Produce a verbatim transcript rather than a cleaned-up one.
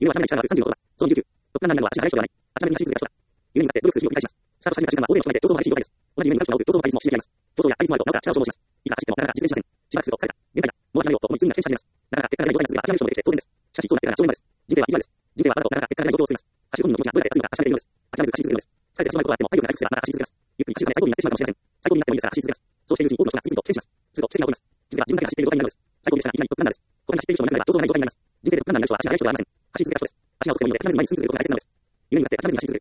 夢は諦めない力があるさんじゅうのことだ。そのにじゅうきゅう。特段難なのは足が速い人ではない。諦めずに走り続けた人だ。夢に向かって努力する日を繰り返します。スタートしたにじゅうはちじかんは大勢の人がいて競争が激しい状態です。同じ夢に向かう人が多く競争の対立もし合います。競争や対立もあるとなおさら力を消耗します。いくら走ってもなかなか実現しません。しばらくすると疲れた。限界だ。もう諦めようと思い次には検視始めます。なかなか結果が出ない状態が続くが諦める人も出てきて当然です。しかしそうなってからが正念場です。人生は意地悪です。人生はあなたとなかなか結果が出ない状況を進めます。走る本人の気持ちがどれだけ熱いのか確かめているのです。諦めず走り続けるのです。疲れて立ち止まることがあっても体力が回復すればまた走り続けます。ゆっくり走るため最高になってしまうかもしれません。最高になってもいいですが走り続けます。そうしているうちに多くの人が次々と検視します。すると奇跡が起こります。気づけば自分だけが走っている状態になるのです。最高にしたらいきなり特難なのです。ここに走っている人の中では競争がない状態になります。人生で特難な人は足が速い人ではありません。走り続けた人です。足が遅くてもいいので諦めず前に進み続けることが大切なのです。夢に向かって諦めずに走り続ける。